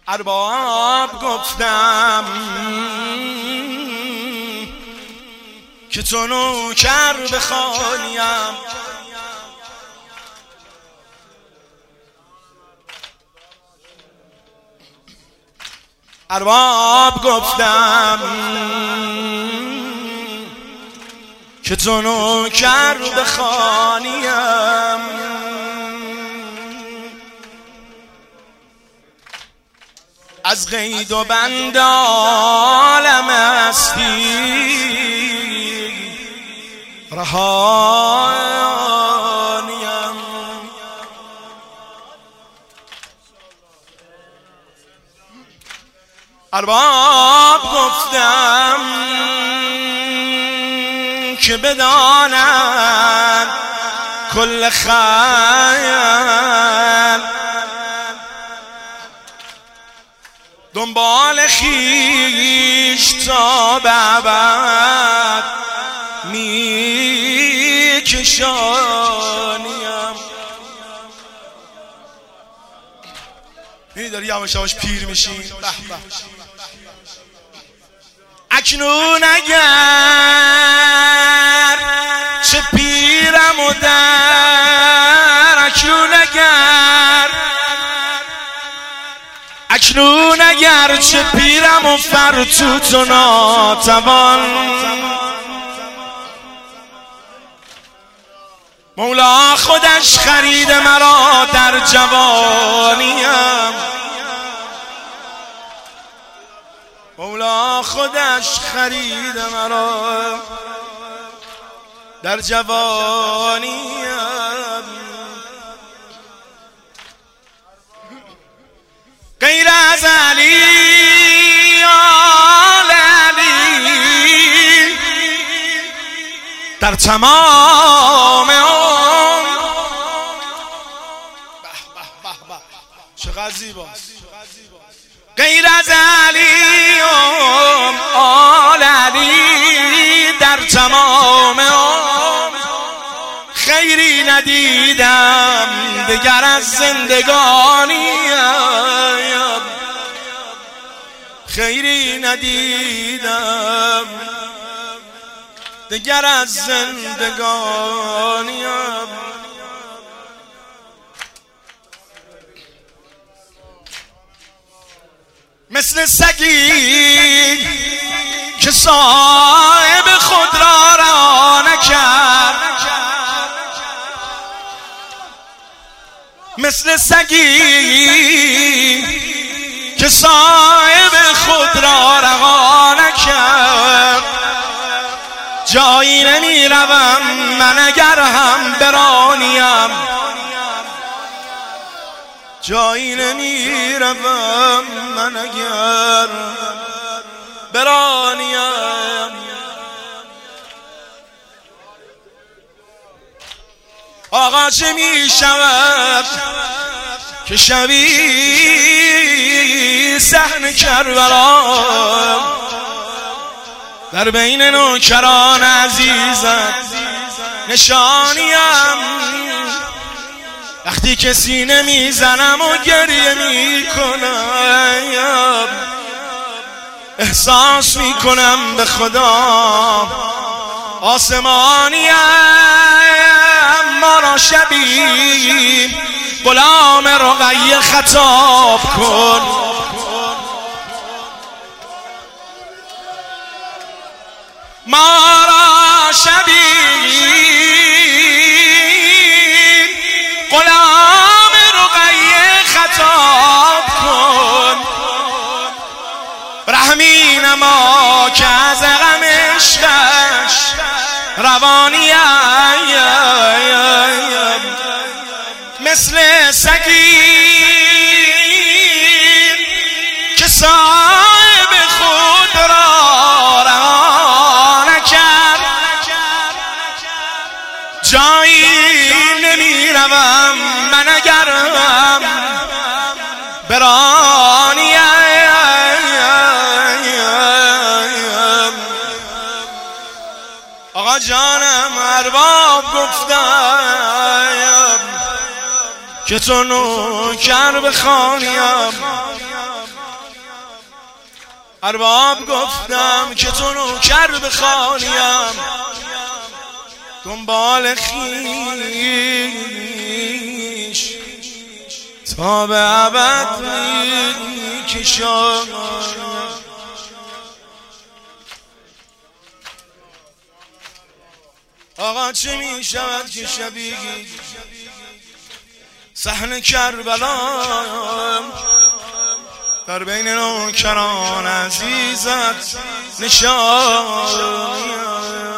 ارباب گفتم که تو نوکر بخوانیم، ارباب گفتم که تو نوکر بخوانیم، از قید و بند عالم هستی رهانیم. ارباب گفتم که بدانم کل خیل دنبال خیش تا به ابد می کشانیم. داری یواش یواش پیر میشین. اکنون اگر چه پیرم و در اکنون اگر چه پیرم و فرتوت و ناتوان، مولا خودش خرید مرا در جوانیم، مولا خودش خرید مرا در جوانیم. غیر از علی آل علی در تمام عمر. چقدر زیباست. غیر از علی آل علی در تمام عمر خیری ندیدم دگر از زندگانی، خیری ندیدم دگر از زندگانی. مثل سگی که صاحب خود را رها نکرد، مثل سگی که صاحب خود را رها نکرد، جایی نمی روم من اگر هم برانیم، جایی نمی روم من اگر برانیم. آقا چه می شود که شبی صحن کربلا در بین نوکران عزیزت نشانیم، وقتی که سینه میزنم و گریه میکنم احساس میکنم به خدا آسمانیم. ما را شبی غلام رقیه خطاب کن، ما را شبی غلام رقیه خطاب کن، رحمی نما که از غم عشقش روانیم. مثل سگی که صاحب خود را رها نکرد، جایی نمی روم من اگرم برانیم. آقا جانم ارباب گفتم که تو نوکر بخوانیم، ارباب گفتم که تو نوکر بخوانیم، دنبال خویش تا به ابد میکشم. آقا چه میشود که شبیه صحن کربلا در بین نوکران عزیزت نشان